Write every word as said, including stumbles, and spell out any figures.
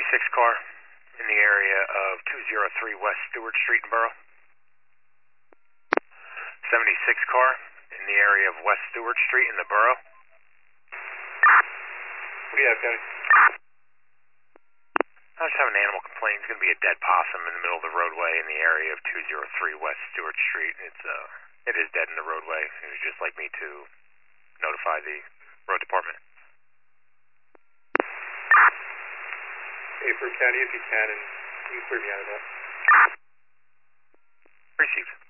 seventy-six car in the area of two oh three West Stewart Street in Borough. seventy-six car in the area of West Stewart Street in the Borough. What do you have, Tony? I just have an animal complaint. It's going to be a dead possum in the middle of the roadway in the area of two oh three West Stewart Street. It's uh, it is dead in the roadway. It would just like me to notify the road department. Hey, for County, if you can, and you can clear me out of that. Received.